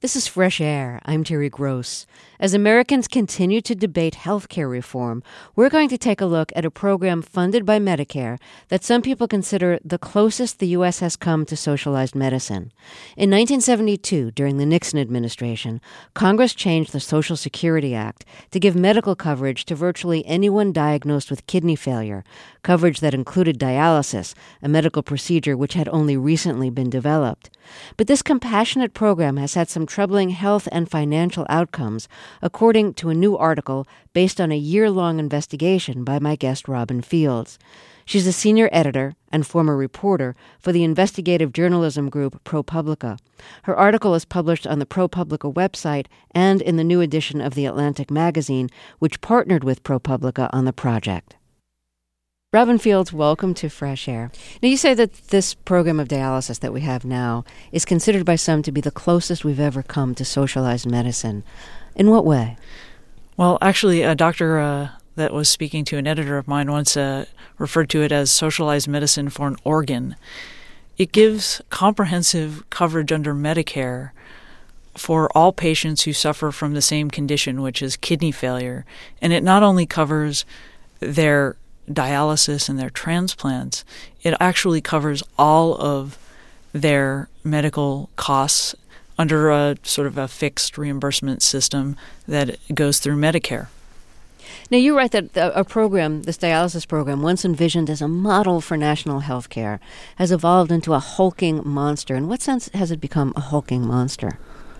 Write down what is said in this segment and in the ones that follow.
This is Fresh Air. I'm Terry Gross. As Americans continue to debate health care reform, we're going to take a look at a program funded by Medicare that some people consider the closest the U.S. has come to socialized medicine. In 1972, during the Nixon administration, Congress changed the Social Security Act to give medical coverage to virtually anyone diagnosed with kidney failure, coverage that included dialysis, a medical procedure which had only recently been developed. But this compassionate program has had some troubling health and financial outcomes, according to a new article based on a year-long investigation by my guest Robin Fields. She's a senior editor and former reporter for the investigative journalism group ProPublica. Her article is published on the ProPublica website and in the new edition of The Atlantic magazine, which partnered with ProPublica on the project. Robin Fields, welcome to Fresh Air. Now, you say that this program of dialysis that we have now is considered by some to be the closest we've ever come to socialized medicine. In what way? Well, actually, a doctor that was speaking to an editor of mine once referred to it as socialized medicine for an organ. It gives comprehensive coverage under Medicare for all patients who suffer from the same condition, which is kidney failure. And it not only covers their dialysis and their transplants, it actually covers all of their medical costs under a sort of a fixed reimbursement system that goes through Medicare. Now, you write that a program, this dialysis program, once envisioned as a model for national health care, has evolved into a hulking monster. In what sense has it become a hulking monster?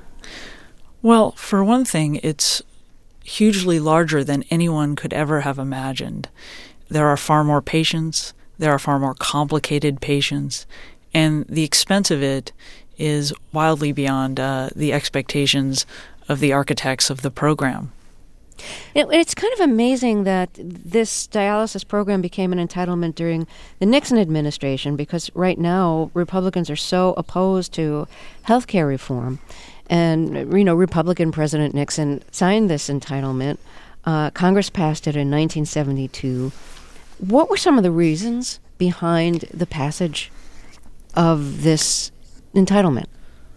Well, for one thing, it's hugely larger than anyone could ever have imagined. There are far more patients, there are far more complicated patients, and the expense of it is wildly beyond the expectations of the architects of the program. It's kind of amazing that this dialysis program became an entitlement during the Nixon administration, because right now Republicans are so opposed to health care reform. And, Republican President Nixon signed this entitlement. Congress passed it in 1972. What were some of the reasons behind the passage of this entitlement?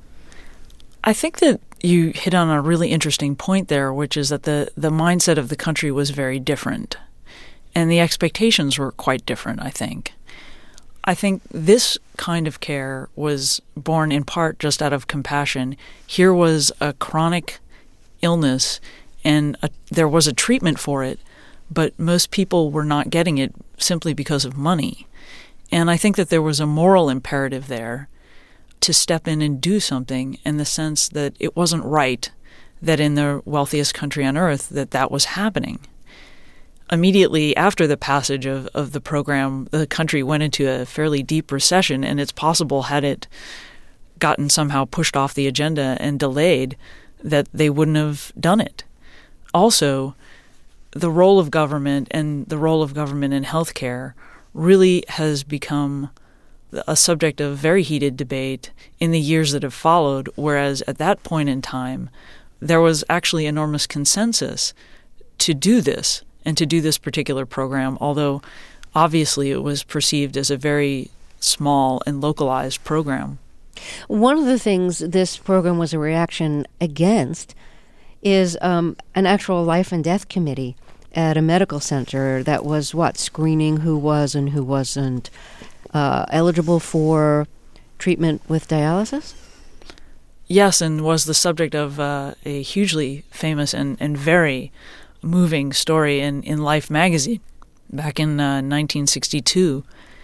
I think that you hit on a really interesting point there, which is that the mindset of the country was very different, and the expectations were quite different, I think. I think this kind of care was born in part just out of compassion. Here was a chronic illness, and there was a treatment for it, but most people were not getting it simply because of money. And I think that there was a moral imperative there to step in and do something, in the sense that it wasn't right that in the wealthiest country on earth that was happening. Immediately after the passage of the program, the country went into a fairly deep recession, and it's possible, had it gotten somehow pushed off the agenda and delayed, that they wouldn't have done it. Also, the role of government and the role of government in healthcare really has become a subject of very heated debate in the years that have followed, whereas at that point in time, there was actually enormous consensus to do this and to do this particular program, although obviously it was perceived as a very small and localized program. One of the things this program was a reaction against is an actual life and death committee at a medical center that was, screening who was and who wasn't eligible for treatment with dialysis? Yes, and was the subject of a hugely famous and very moving story in Life magazine back in 1962.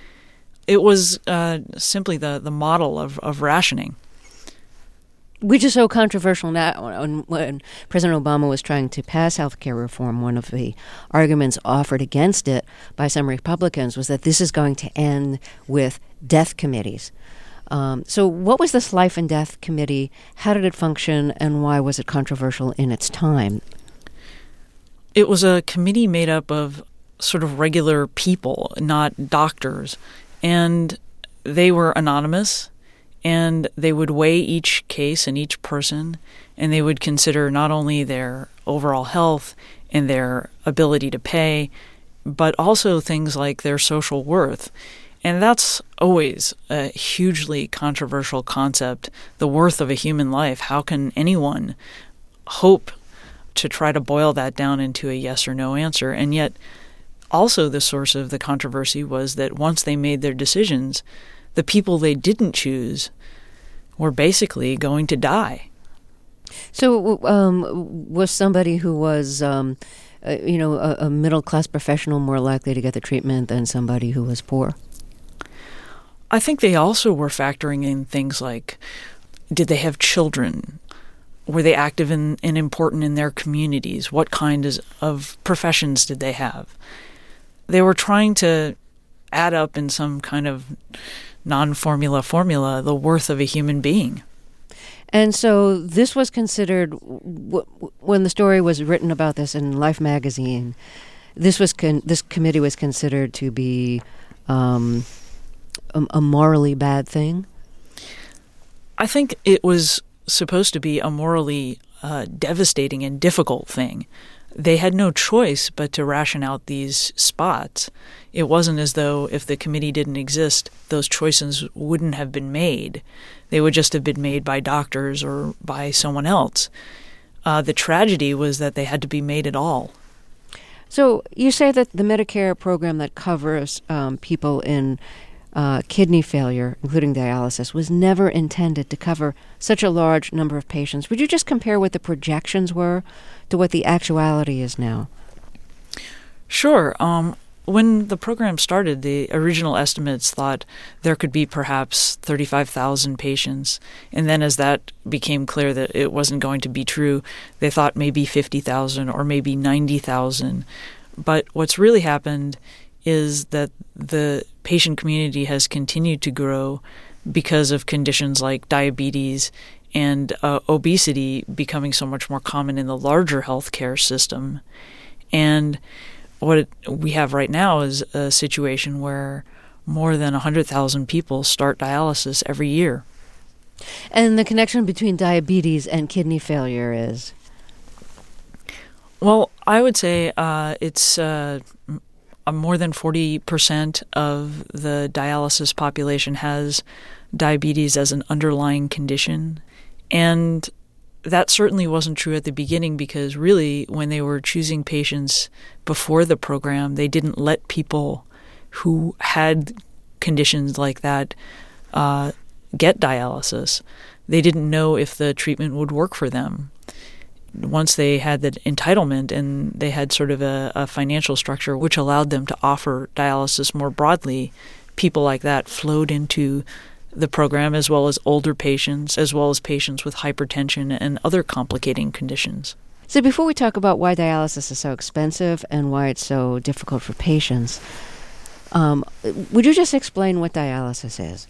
It was simply the model of rationing. Which is so controversial now. When President Obama was trying to pass health care reform, one of the arguments offered against it by some Republicans was that this is going to end with death committees. So what was this Life and Death Committee? How did it function, and why was it controversial in its time? It was a committee made up of sort of regular people, not doctors, and they were anonymous. And they would weigh each case and each person, and they would consider not only their overall health and their ability to pay, but also things like their social worth. And that's always a hugely controversial concept, the worth of a human life. How can anyone hope to try to boil that down into a yes or no answer? And yet, also the source of the controversy was that once they made their decisions, the people they didn't choose were basically going to die. So was somebody who was, a middle-class professional more likely to get the treatment than somebody who was poor? I think they also were factoring in things like, did they have children? Were they active and important in their communities? What kind of professions did they have? They were trying to add up in some kind of non-formula formula the worth of a human being. And so this was considered, when the story was written about this in Life magazine, this committee was considered to be a morally bad thing? I think it was supposed to be a morally devastating and difficult thing. They had no choice but to ration out these spots. It wasn't as though if the committee didn't exist, those choices wouldn't have been made. They would just have been made by doctors or by someone else. The tragedy was that they had to be made at all. So you say that the Medicare program that covers people in kidney failure, including dialysis, was never intended to cover such a large number of patients. Would you just compare what the projections were to what the actuality is now? Sure. When the program started, the original estimates thought there could be perhaps 35,000 patients. And then as that became clear that it wasn't going to be true, they thought maybe 50,000 or maybe 90,000. But what's really happened is that the patient community has continued to grow because of conditions like diabetes and obesity becoming so much more common in the larger healthcare system. And what we have right now is a situation where more than 100,000 people start dialysis every year. And the connection between diabetes and kidney failure is? Well, I would say it's more than 40% of the dialysis population has diabetes as an underlying condition. And that certainly wasn't true at the beginning because really when they were choosing patients before the program, they didn't let people who had conditions like that get dialysis. They didn't know if the treatment would work for them. Once they had the entitlement and they had sort of a financial structure which allowed them to offer dialysis more broadly, people like that flowed into the program, as well as older patients, as well as patients with hypertension and other complicating conditions. So before we talk about why dialysis is so expensive and why it's so difficult for patients, would you just explain what dialysis is?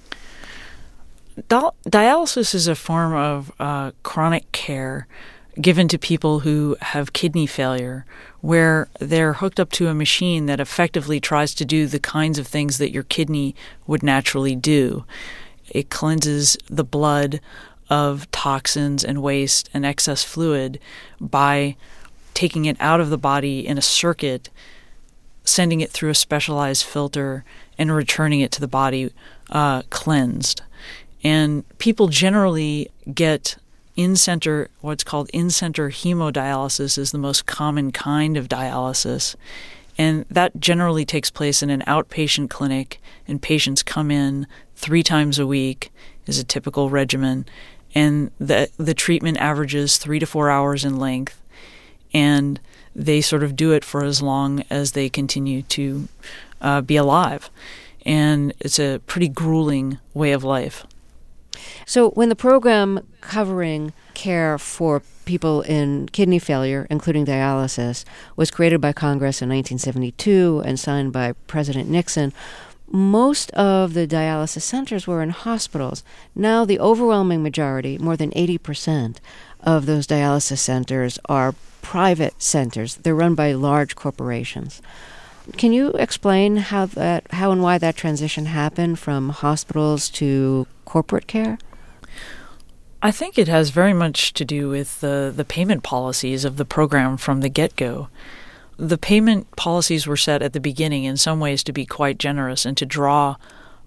Dialysis is a form of chronic care given to people who have kidney failure, where they're hooked up to a machine that effectively tries to do the kinds of things that your kidney would naturally do. It cleanses the blood of toxins and waste and excess fluid by taking it out of the body in a circuit, sending it through a specialized filter, and returning it to the body cleansed. And people generally get in-center, what's called in-center hemodialysis is the most common kind of dialysis. And that generally takes place in an outpatient clinic, and patients come in 3 times a week is a typical regimen. And the treatment averages 3 to 4 hours in length. And they sort of do it for as long as they continue to be alive. And it's a pretty grueling way of life. So when the program covering care for people in kidney failure, including dialysis, was created by Congress in 1972 and signed by President Nixon, most of the dialysis centers were in hospitals. Now the overwhelming majority, more than 80% of those dialysis centers are private centers. They're run by large corporations. Can you explain how and why that transition happened from hospitals to corporate care? I think it has very much to do with the payment policies of the program from the get-go. The payment policies were set at the beginning in some ways to be quite generous and to draw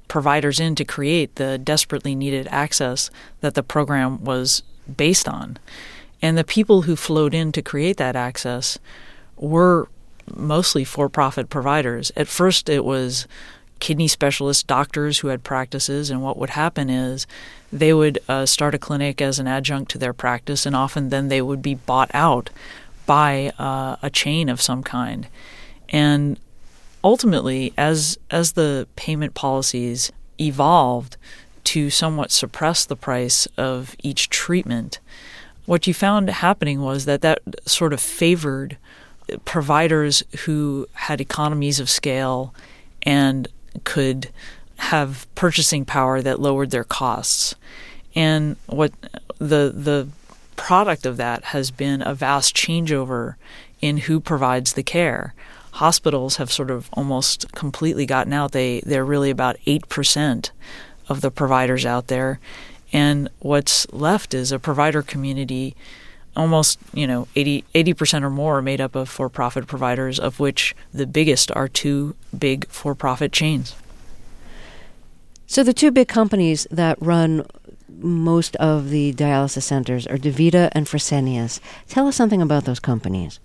providers in to create the desperately needed access that the program was based on. And the people who flowed in to create that access were mostly for-profit providers. At first, it was kidney specialist doctors who had practices, and what would happen is they would start a clinic as an adjunct to their practice, and often then they would be bought out by a chain of some kind. And ultimately, as the payment policies evolved to somewhat suppress the price of each treatment, what you found happening was that sort of favored providers who had economies of scale and could have purchasing power that lowered their costs. And what the product of that has been a vast changeover in who provides the care. Hospitals have sort of almost completely gotten out. They're really about 8% of the providers out there. And what's left is a provider community, almost 80% or more are made up of for-profit providers, of which the biggest are two big for-profit chains. So the two big companies that run most of the dialysis centers are DaVita and Fresenius. Tell us something about those companies.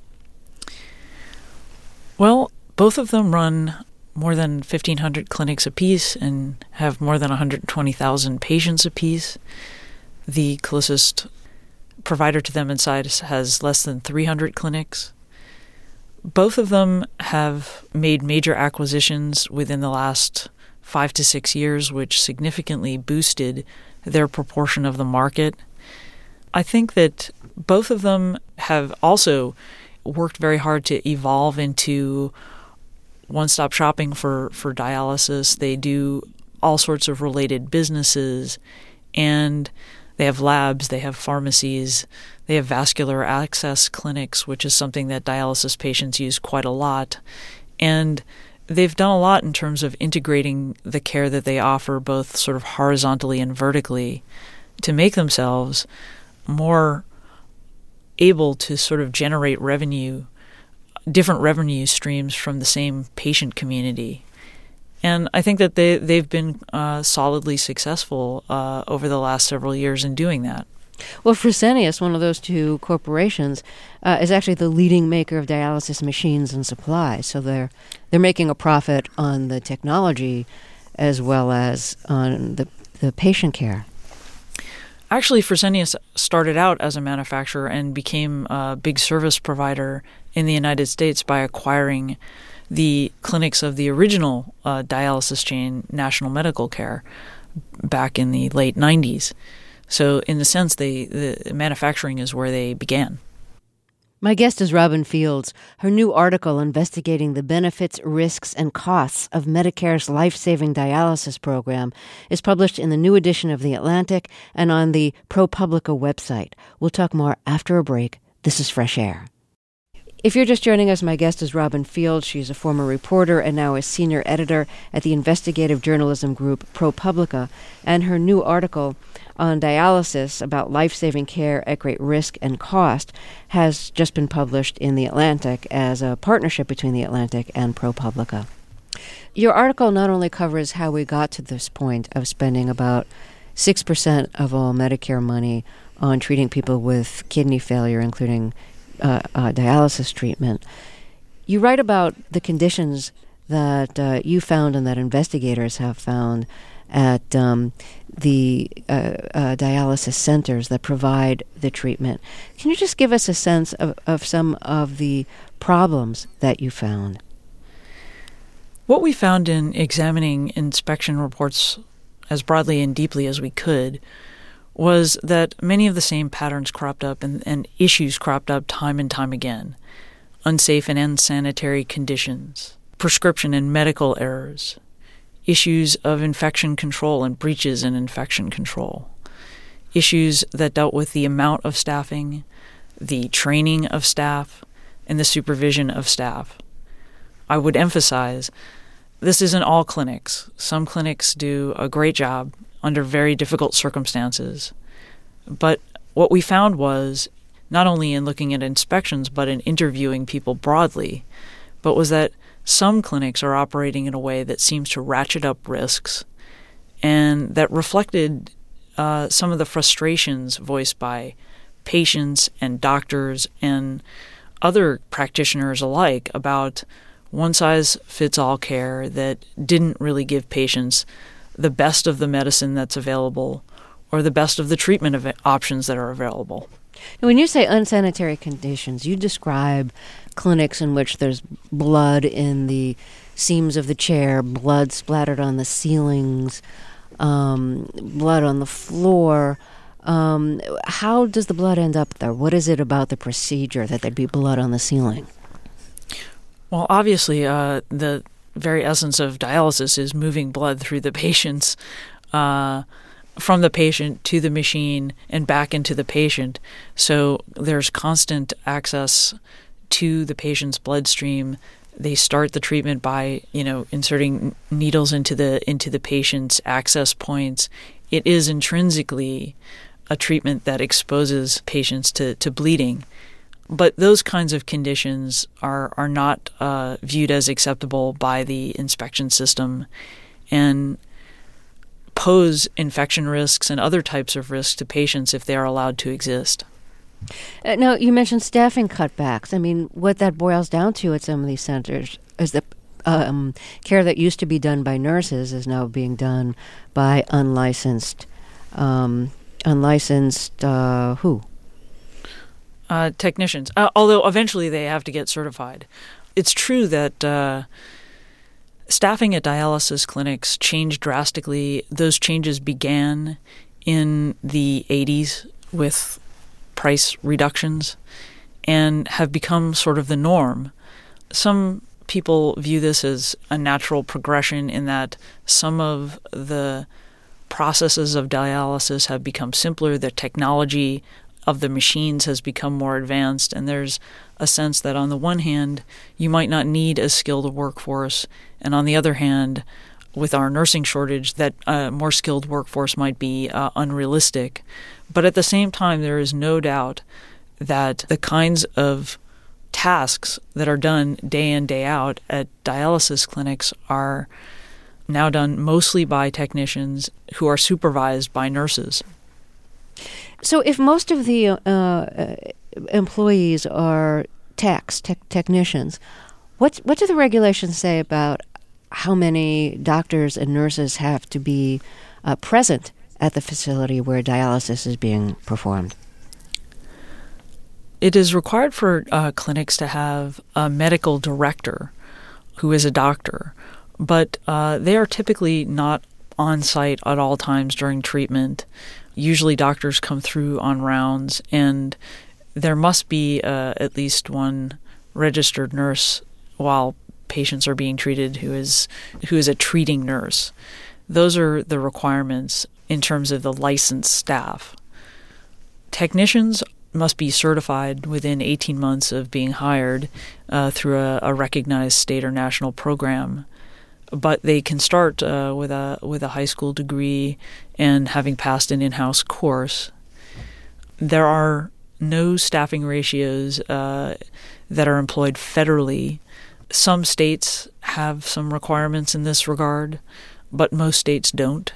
Well, both of them run more than 1,500 clinics apiece and have more than 120,000 patients apiece. The closest provider to them inside has less than 300 clinics. Both of them have made major acquisitions within the last 5 to 6 years, which significantly boosted their proportion of the market. I think that both of them have also worked very hard to evolve into one-stop shopping for dialysis. They do all sorts of related businesses, and they have labs, they have pharmacies, they have vascular access clinics, which is something that dialysis patients use quite a lot. And they've done a lot in terms of integrating the care that they offer, both sort of horizontally and vertically, to make themselves more able to sort of generate different revenue streams from the same patient community. And I think that they've been solidly successful over the last several years in doing that. Well, Fresenius, one of those two corporations, is actually the leading maker of dialysis machines and supplies. So they're making a profit on the technology as well as on the patient care. Actually, Fresenius started out as a manufacturer and became a big service provider in the United States by acquiring the clinics of the original dialysis chain, National Medical Care, back in the late 90s. So in a sense, the manufacturing is where they began. My guest is Robin Fields. Her new article investigating the benefits, risks, and costs of Medicare's life-saving dialysis program is published in the new edition of The Atlantic and on the ProPublica website. We'll talk more after a break. This is Fresh Air. If you're just joining us, my guest is Robin Fields. She's a former reporter and now a senior editor at the investigative journalism group ProPublica, and her new article on dialysis about life-saving care at great risk and cost has just been published in The Atlantic as a partnership between The Atlantic and ProPublica. Your article not only covers how we got to this point of spending about 6% of all Medicare money on treating people with kidney failure, including dialysis treatment. You write about the conditions that you found and that investigators have found at the dialysis centers that provide the treatment. Can you just give us a sense of some of the problems that you found? What we found in examining inspection reports as broadly and deeply as we could was that many of the same patterns cropped up and issues cropped up time and time again. Unsafe and unsanitary conditions, prescription and medical errors, issues of infection control and breaches in infection control, issues that dealt with the amount of staffing, the training of staff, and the supervision of staff. I would emphasize this isn't all clinics. Some clinics do a great job under very difficult circumstances. But what we found was, not only in looking at inspections, but in interviewing people broadly, but was that some clinics are operating in a way that seems to ratchet up risks and that reflected some of the frustrations voiced by patients and doctors and other practitioners alike about one-size-fits-all care that didn't really give patients the best of the medicine that's available or the best of the treatment options that are available. When you say unsanitary conditions, you describe clinics in which there's blood in the seams of the chair, blood splattered on the ceilings, blood on the floor. How does the blood end up there? What is it about the procedure that there'd be blood on the ceiling? Well, obviously, the very essence of dialysis is moving blood through the patient's from the patient to the machine and back into the patient. So there's constant access to the patient's bloodstream. They start the treatment by, inserting needles into the patient's access points. It is intrinsically a treatment that exposes patients to bleeding. But those kinds of conditions are not viewed as acceptable by the inspection system and pose infection risks and other types of risks to patients if they are allowed to exist. Now, you mentioned staffing cutbacks. I mean, what that boils down to at some of these centers is that care that used to be done by nurses is now being done by unlicensed who? Technicians, although eventually they have to get certified. It's true that staffing at dialysis clinics changed drastically. Those changes began in the 80s with price reductions and have become sort of the norm. Some people view this as a natural progression in that some of the processes of dialysis have become simpler, the technology of the machines has become more advanced, and there's a sense that on the one hand, you might not need a skilled workforce, and on the other hand, with our nursing shortage, that more skilled workforce might be unrealistic. But at the same time, there is no doubt that the kinds of tasks that are done day in, day out at dialysis clinics are now done mostly by technicians who are supervised by nurses. So if most of the employees are technicians, what do the regulations say about how many doctors and nurses have to be present at the facility where dialysis is being performed? It is required for clinics to have a medical director who is a doctor, but they are typically not on site at all times during treatment. Usually doctors come through on rounds, and there must be at least one registered nurse while patients are being treated who is a treating nurse. Those are the requirements in terms of the licensed staff. Technicians must be certified within 18 months of being hired through a recognized state or national program. But they can start with a high school degree and having passed an in-house course. There are no staffing ratios that are employed federally. Some states have some requirements in this regard, but most states don't.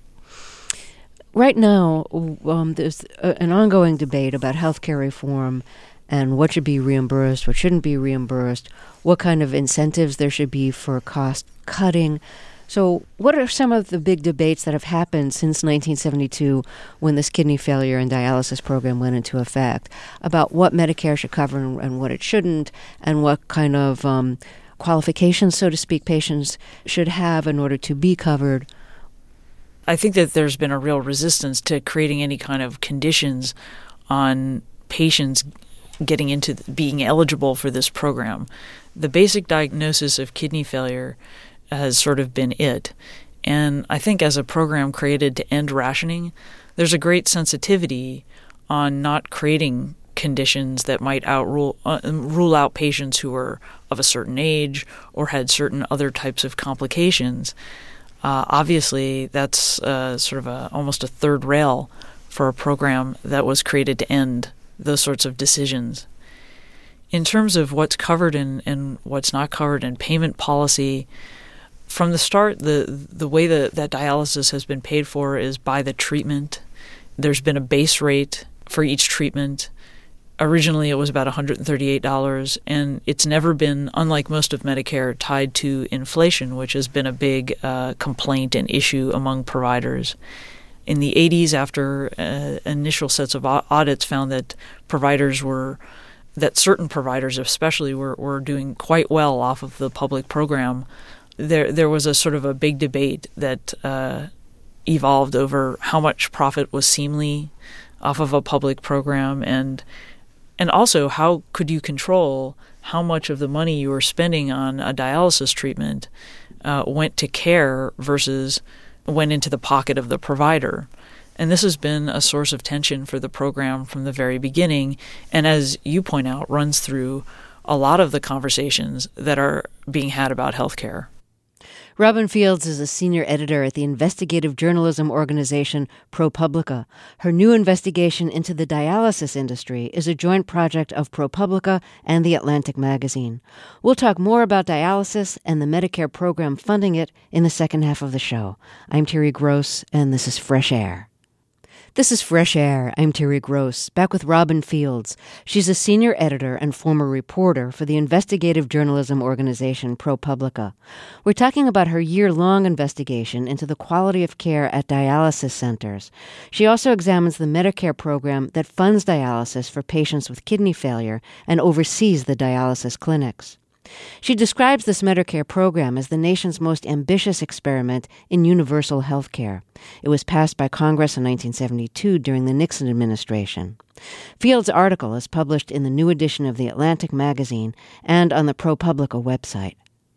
Right now, there's an ongoing debate about healthcare reform and what should be reimbursed, what shouldn't be reimbursed, what kind of incentives there should be for cost cutting. So what are some of the big debates that have happened since 1972 when this kidney failure and dialysis program went into effect about what Medicare should cover and what it shouldn't, and what kind of qualifications, so to speak, patients should have in order to be covered? I think that there's been a real resistance to creating any kind of conditions on patients getting into being eligible for this program. The basic diagnosis of kidney failure has sort of been it. And I think as a program created to end rationing, there's a great sensitivity on not creating conditions that might rule out patients who are of a certain age or had certain other types of complications. Obviously, that's sort of almost a third rail for a program that was created to end those sorts of decisions. In terms of what's covered and what's not covered in payment policy, from the start, the way that dialysis has been paid for is by the treatment. There's been a base rate for each treatment. Originally, it was about $138, and it's never been, unlike most of Medicare, tied to inflation, which has been a big complaint and issue among providers. In the 80s, after initial sets of audits found that certain providers especially were doing quite well off of the public program, there was a sort of a big debate that evolved over how much profit was seemly off of a public program, and also how could you control how much of the money you were spending on a dialysis treatment went to care versus went into the pocket of the provider. And this has been a source of tension for the program from the very beginning, and as you point out, runs through a lot of the conversations that are being had about healthcare. Robin Fields is a senior editor at the investigative journalism organization ProPublica. Her new investigation into the dialysis industry is a joint project of ProPublica and The Atlantic magazine. We'll talk more about dialysis and the Medicare program funding it in the second half of the show. I'm Terry Gross, and this is Fresh Air. This is Fresh Air. I'm Terry Gross, back with Robin Fields. She's a senior editor and former reporter for the investigative journalism organization ProPublica. We're talking about her year-long investigation into the quality of care at dialysis centers. She also examines the Medicare program that funds dialysis for patients with kidney failure and oversees the dialysis clinics. She describes this Medicare program as the nation's most ambitious experiment in universal health care. It was passed by Congress in 1972 during the Nixon administration. Fields' article is published in the new edition of The Atlantic magazine and on the ProPublica website.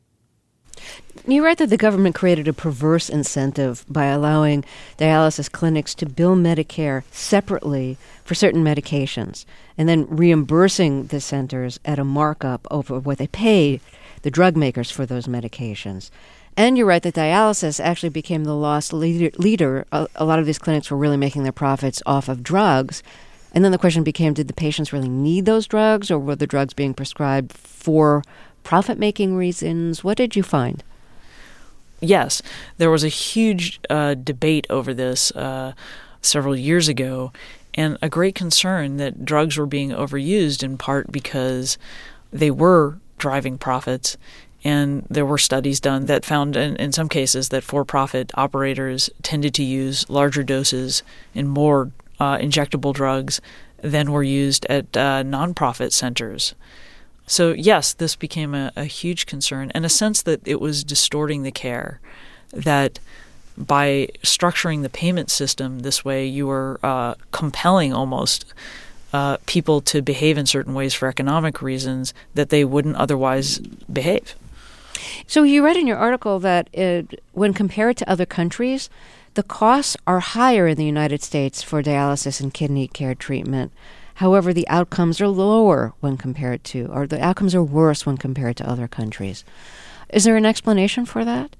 You write that the government created a perverse incentive by allowing dialysis clinics to bill Medicare separately for certain medications and then reimbursing the centers at a markup over what they pay the drug makers for those medications. And you write that dialysis actually became the loss leader. A lot of these clinics were really making their profits off of drugs. And then the question became, did the patients really need those drugs, or were the drugs being prescribed for profit-making reasons? What did you find? Yes, there was a huge debate over this several years ago, and a great concern that drugs were being overused in part because they were driving profits. And there were studies done that found in some cases that for-profit operators tended to use larger doses and more injectable drugs than were used at nonprofit centers. So yes, this became a huge concern, and a sense that it was distorting the care, that by structuring the payment system this way, you were compelling almost people to behave in certain ways for economic reasons that they wouldn't otherwise behave. So you read in your article that when compared to other countries, the costs are higher in the United States for dialysis and kidney care treatment. However, the outcomes are lower when compared to, or the outcomes are worse when compared to other countries. Is there an explanation for that?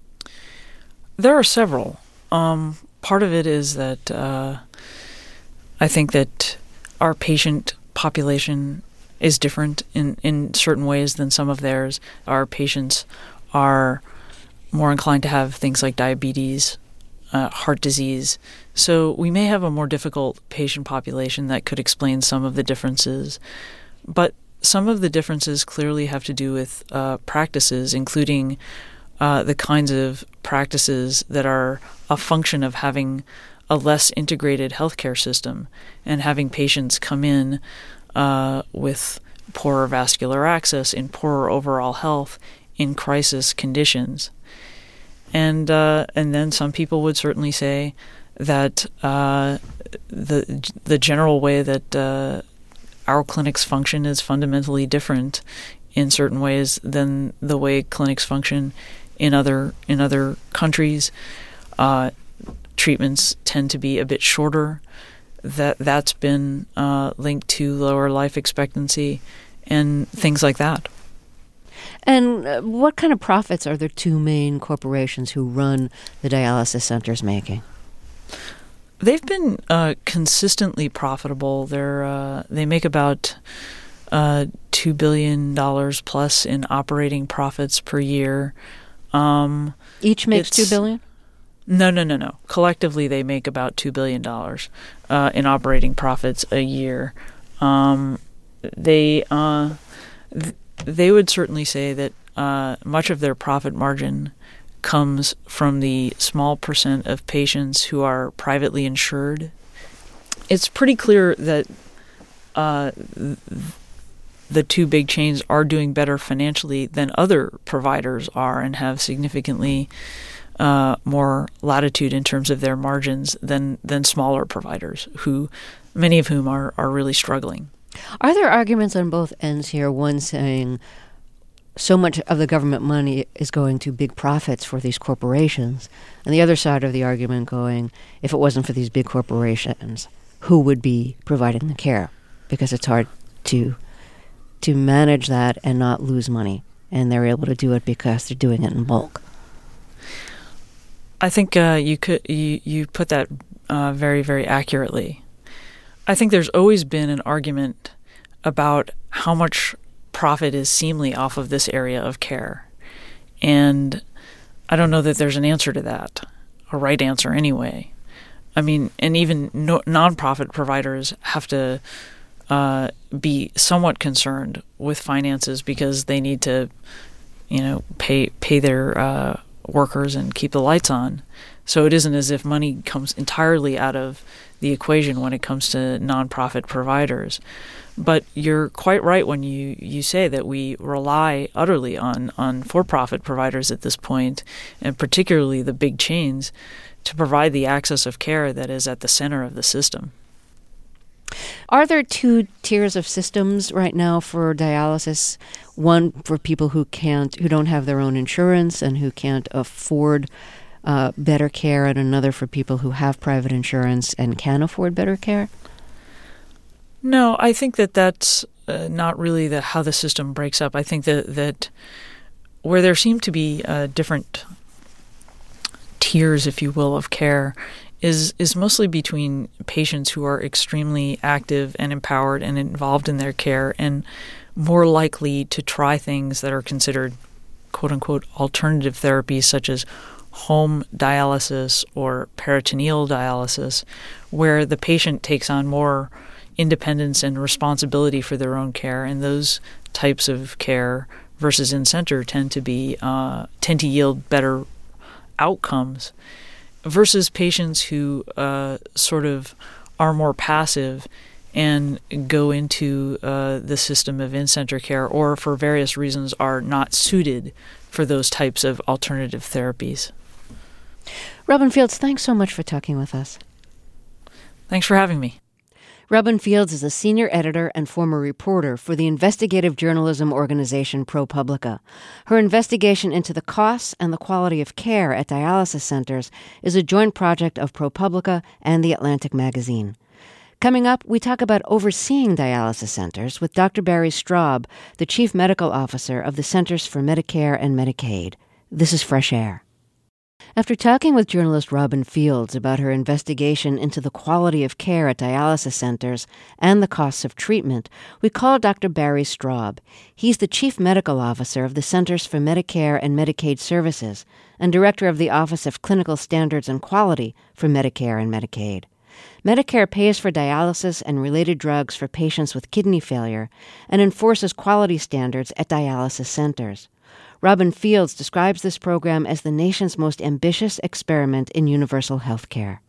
There are several. Part of it is that I think that our patient population is different in certain ways than some of theirs. Our patients are more inclined to have things like diabetes, heart disease. So we may have a more difficult patient population that could explain some of the differences. But some of the differences clearly have to do with practices, including the kinds of practices that are a function of having a less integrated healthcare system and having patients come in with poorer vascular access, in poorer overall health, in crisis conditions. And then some people would certainly say that the general way that our clinics function is fundamentally different in certain ways than the way clinics function in other countries. Treatments tend to be a bit shorter. That's been linked to lower life expectancy and things like that. And what kind of profits are the two main corporations who run the dialysis centers making? They've been consistently profitable. They make about $2 billion plus in operating profits per year. Each makes $2 billion? No. Collectively, they make about $2 billion in operating profits a year. They would certainly say that much of their profit margin comes from the small percent of patients who are privately insured. It's pretty clear that the two big chains are doing better financially than other providers are and have significantly more latitude in terms of their margins than smaller providers, who many of whom are really struggling. Are there arguments on both ends here? One saying so much of the government money is going to big profits for these corporations, and the other side of the argument going, if it wasn't for these big corporations, who would be providing the care? Because it's hard to manage that and not lose money, and they're able to do it because they're doing it in bulk. I think you put that very, very accurately. I think there's always been an argument about how much profit is seemly off of this area of care. And I don't know that there's an answer to that, a right answer anyway. I mean, and even nonprofit providers have to be somewhat concerned with finances because they need to, pay their workers and keep the lights on. So it isn't as if money comes entirely out of the equation when it comes to nonprofit providers. But you're quite right when you say that we rely utterly on for-profit providers at this point, and particularly the big chains, to provide the access of care that is at the center of the system. Are there two tiers of systems right now for dialysis? One for people who don't have their own insurance and who can't afford better care, and another for people who have private insurance and can afford better care? No, I think that's not really how the system breaks up. I think that where there seem to be different tiers, if you will, of care is mostly between patients who are extremely active and empowered and involved in their care and more likely to try things that are considered quote-unquote alternative therapies such as home dialysis or peritoneal dialysis, where the patient takes on more independence and responsibility for their own care, and those types of care versus in-center tend to yield better outcomes, versus patients who sort of are more passive and go into the system of in-center care, or for various reasons are not suited for those types of alternative therapies. Robin Fields, thanks so much for talking with us. Thanks for having me. Robin Fields is a senior editor and former reporter for the investigative journalism organization ProPublica. Her investigation into the costs and the quality of care at dialysis centers is a joint project of ProPublica and The Atlantic magazine. Coming up, we talk about overseeing dialysis centers with Dr. Barry Straub, the Chief Medical Officer of the Centers for Medicare and Medicaid. This is Fresh Air. After talking with journalist Robin Fields about her investigation into the quality of care at dialysis centers and the costs of treatment, we called Dr. Barry Straub. He's the Chief Medical Officer of the Centers for Medicare and Medicaid Services and Director of the Office of Clinical Standards and Quality for Medicare and Medicaid. Medicare pays for dialysis and related drugs for patients with kidney failure and enforces quality standards at dialysis centers. Robin Fields describes this program as the nation's most ambitious experiment in universal health care.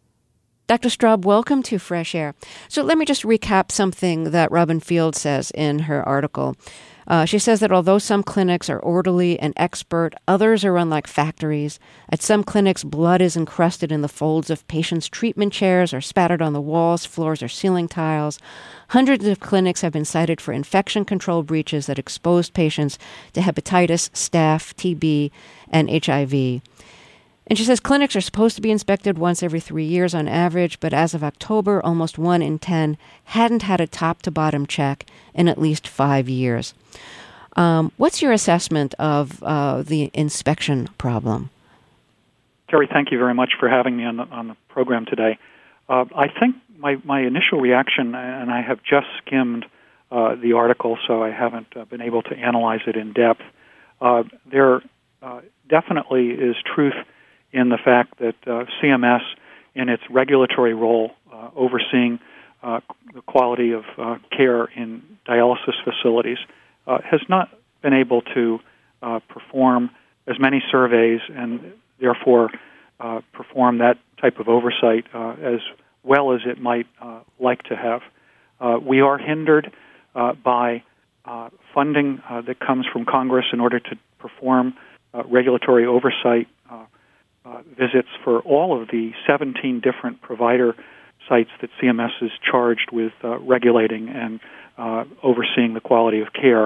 Dr. Straub, welcome to Fresh Air. So let me just recap something that Robin Fields says in her article. She says that although some clinics are orderly and expert, others are run like factories. At some clinics, blood is encrusted in the folds of patients' treatment chairs or spattered on the walls, floors, or ceiling tiles. Hundreds of clinics have been cited for infection control breaches that exposed patients to hepatitis, staph, TB, and HIV. And she says clinics are supposed to be inspected once every 3 years on average, but as of October, almost 1 in 10 hadn't had a top-to-bottom check in at least 5 years. What's your assessment of the inspection problem? Terry, thank you very much for having me on the program today. I think my initial reaction, and I have just skimmed the article, so I haven't been able to analyze it in depth. There definitely is truth in the fact that CMS, in its regulatory role overseeing the quality of care in dialysis facilities, has not been able to perform as many surveys and therefore perform that type of oversight as well as it might like to have. We are hindered by funding that comes from Congress in order to perform regulatory oversight visits for all of the 17 different provider sites that CMS is charged with regulating and overseeing the quality of care.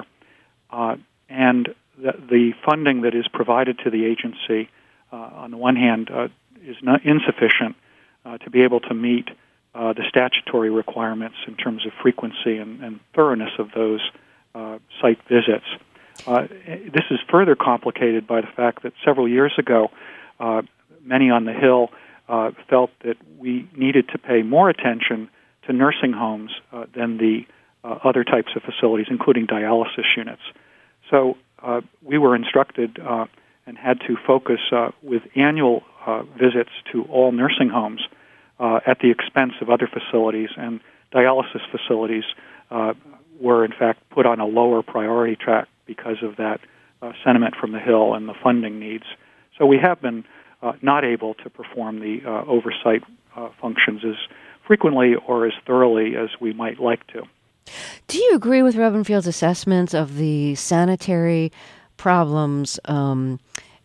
And the funding that is provided to the agency, on the one hand, is not insufficient to be able to meet the statutory requirements in terms of frequency and thoroughness of those site visits. This is further complicated by the fact that several years ago, many on the Hill felt that we needed to pay more attention to nursing homes than the other types of facilities, including dialysis units. So we were instructed and had to focus with annual visits to all nursing homes at the expense of other facilities, and dialysis facilities were in fact put on a lower priority track because of that sentiment from the Hill and the funding needs. So we have been not able to perform the oversight functions as frequently or as thoroughly as we might like to. Do you agree with Robin Field's assessments of the sanitary problems and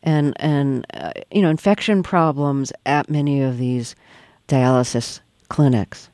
infection problems at many of these dialysis clinics?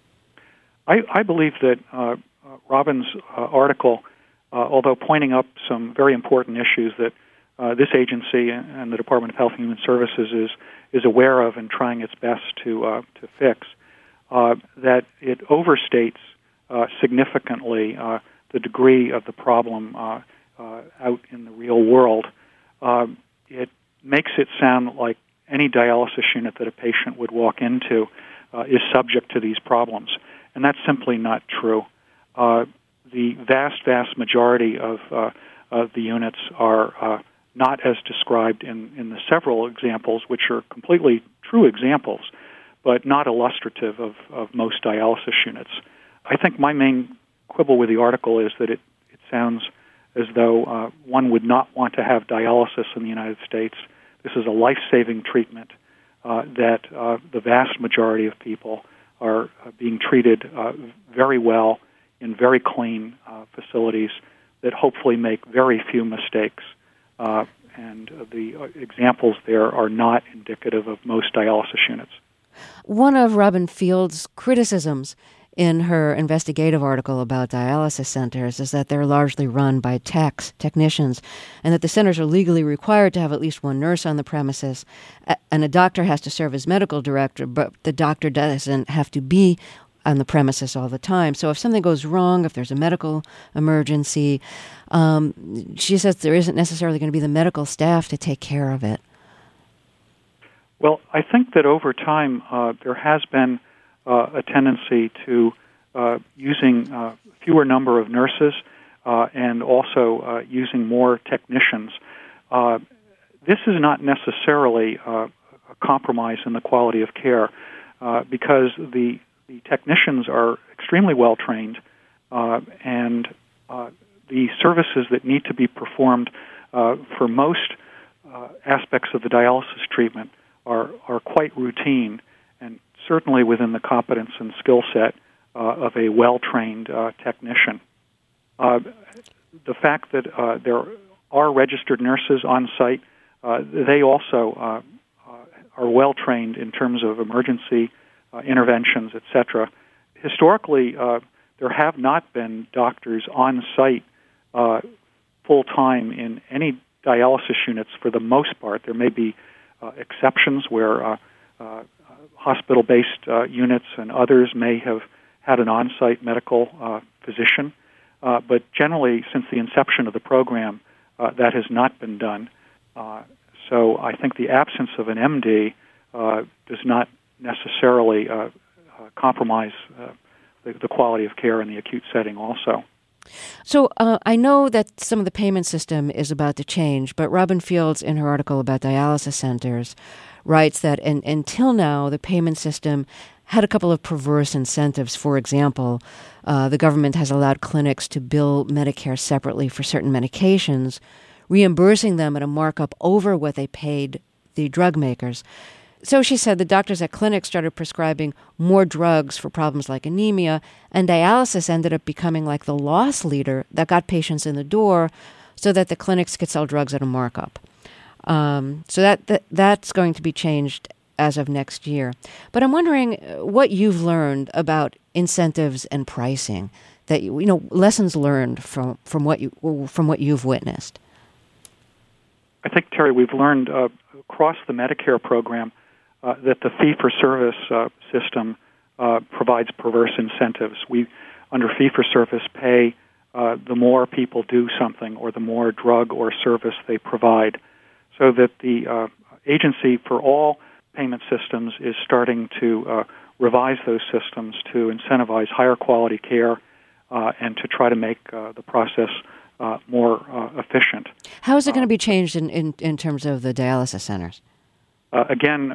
I believe that Robin's article, although pointing up some very important issues that this agency and the Department of Health and Human Services is aware of and trying its best to fix, that it overstates significantly the degree of the problem out in the real world. It makes it sound like any dialysis unit that a patient would walk into is subject to these problems, and that's simply not true. The vast majority of the units are not as described in the several examples, which are completely true examples, but not illustrative of most dialysis units. I think my main quibble with the article is that it sounds as though one would not want to have dialysis in the United States. This is a life-saving treatment that the vast majority of people are being treated very well in very clean facilities that hopefully make very few mistakes. And the examples there are not indicative of most dialysis units. One of Robin Field's criticisms in her investigative article about dialysis centers is that they're largely run by technicians, and that the centers are legally required to have at least one nurse on the premises, and a doctor has to serve as medical director, but the doctor doesn't have to be on the premises all the time. So if something goes wrong, if there's a medical emergency, she says there isn't necessarily going to be the medical staff to take care of it. Well, I think that over time there has been a tendency to using fewer number of nurses and also using more technicians. This is not necessarily a compromise in the quality of care because the technicians are extremely well trained and the services that need to be performed for most aspects of the dialysis treatment are quite routine and certainly within the competence and skill set of a well-trained technician. The fact that there are registered nurses on site, they also are well-trained in terms of emergency interventions, etc. Historically, there have not been doctors on site full-time in any dialysis units for the most part. There may be exceptions where hospital-based units and others may have had an on-site medical physician, but generally, since the inception of the program, that has not been done. So I think the absence of an MD does not necessarily compromise the quality of care in the acute setting also. So I know that some of the payment system is about to change, but Robin Fields, in her article about dialysis centers, writes that until now, the payment system had a couple of perverse incentives. For example, the government has allowed clinics to bill Medicare separately for certain medications, reimbursing them at a markup over what they paid the drug makers. So she said the doctors at clinics started prescribing more drugs for problems like anemia, and dialysis ended up becoming like the loss leader that got patients in the door so that the clinics could sell drugs at a markup. So that's going to be changed as of next year. But I'm wondering what you've learned about incentives and pricing, that lessons learned from what you've witnessed. I think, Terry, we've learned across the Medicare program that the fee-for-service system provides perverse incentives. We, under fee-for-service, pay the more people do something or the more drug or service they provide, so that the agency for all payment systems is starting to revise those systems to incentivize higher quality care and to try to make the process more efficient. How is it going to be changed in terms of the dialysis centers? Again,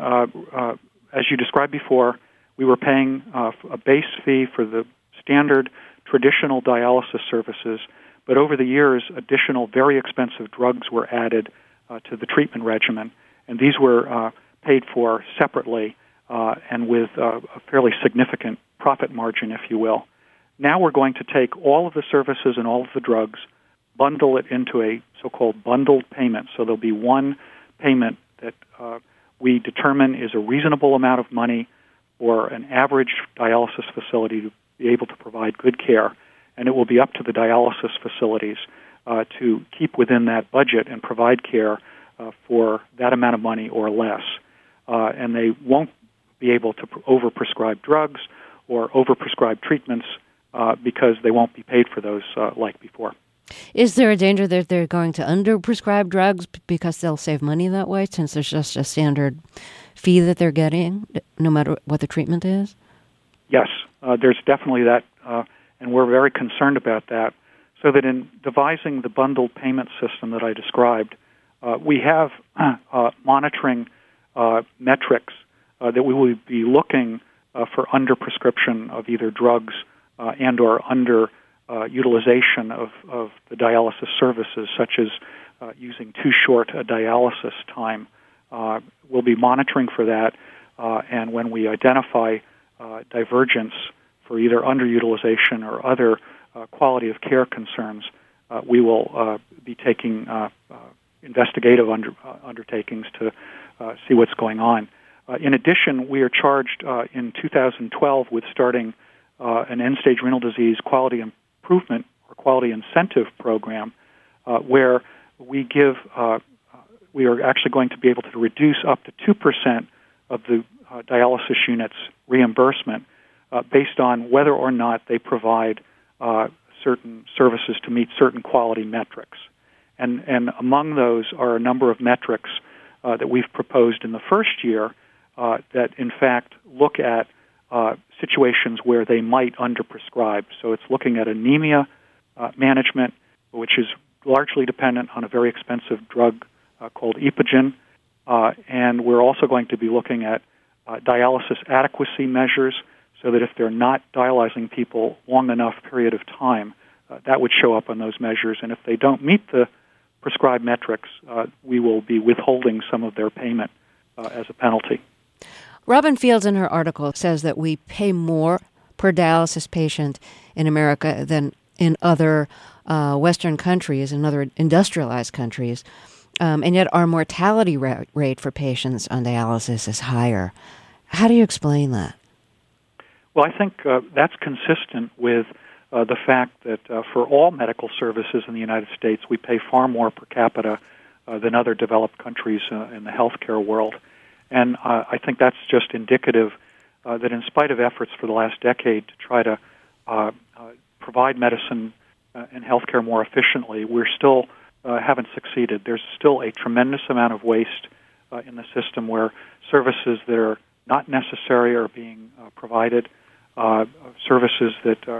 as you described before, we were paying a base fee for the standard traditional dialysis services, but over the years, additional very expensive drugs were added to the treatment regimen, and these were paid for separately and with a fairly significant profit margin, if you will. Now we're going to take all of the services and all of the drugs, bundle it into a so-called bundled payment, so there'll be one payment that we determine is a reasonable amount of money for an average dialysis facility to be able to provide good care, and it will be up to the dialysis facilities to keep within that budget and provide care for that amount of money or less. And they won't be able to overprescribe drugs or overprescribe treatments because they won't be paid for those like before. Is there a danger that they're going to underprescribe drugs because they'll save money that way, since there's just a standard fee that they're getting, no matter what the treatment is? Yes, there's definitely that, and we're very concerned about that, so that in devising the bundled payment system that I described, we have monitoring metrics that we will be looking for underprescription of either drugs and or under utilization of the dialysis services, such as using too short a dialysis time. We'll be monitoring for that, and when we identify divergence for either underutilization or other quality of care concerns, we will be taking investigative undertakings to see what's going on. In addition, we are charged in 2012 with starting an end-stage renal disease quality improvement or quality incentive program where we are actually going to be able to reduce up to 2% of the dialysis unit's reimbursement based on whether or not they provide certain services to meet certain quality metrics. And among those are a number of metrics that we've proposed in the first year that, in fact, look at situations where they might underprescribe. So it's looking at anemia management, which is largely dependent on a very expensive drug called Epogen. And we're also going to be looking at dialysis adequacy measures, so that if they're not dialyzing people long enough period of time, that would show up on those measures. And if they don't meet the prescribed metrics, we will be withholding some of their payment as a penalty. Robin Fields, in her article, says that we pay more per dialysis patient in America than in other Western countries and other industrialized countries, and yet our mortality rate for patients on dialysis is higher. How do you explain that? Well, I think that's consistent with the fact that for all medical services in the United States, we pay far more per capita than other developed countries in the healthcare world. And I think that's just indicative that in spite of efforts for the last decade to try to provide medicine and healthcare more efficiently, we're still haven't succeeded. There's still a tremendous amount of waste in the system where services that are not necessary are being provided, services that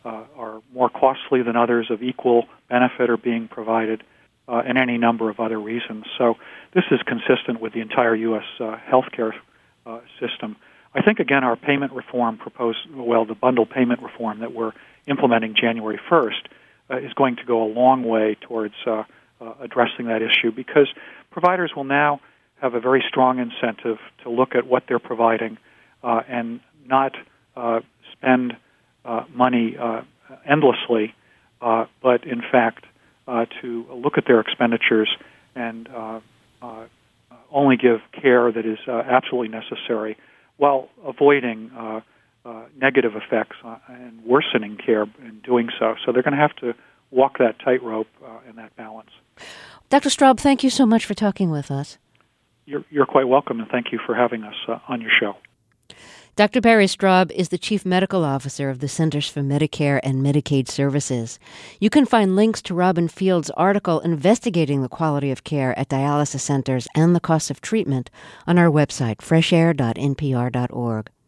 are more costly than others of equal benefit are being provided, and any number of other reasons. So this is consistent with the entire U.S. Healthcare system. I think, again, our payment reform the bundle payment reform that we're implementing January 1st is going to go a long way towards addressing that issue, because providers will now have a very strong incentive to look at what they're providing and not spend money endlessly, but in fact to look at their expenditures and only give care that is absolutely necessary while avoiding negative effects and worsening care in doing so. So they're going to have to walk that tightrope and that balance. Dr. Straub, thank you so much for talking with us. You're quite welcome, and thank you for having us on your show. Dr. Barry Straub is the Chief Medical Officer of the Centers for Medicare and Medicaid Services. You can find links to Robin Field's article investigating the quality of care at dialysis centers and the costs of treatment on our website, freshair.npr.org.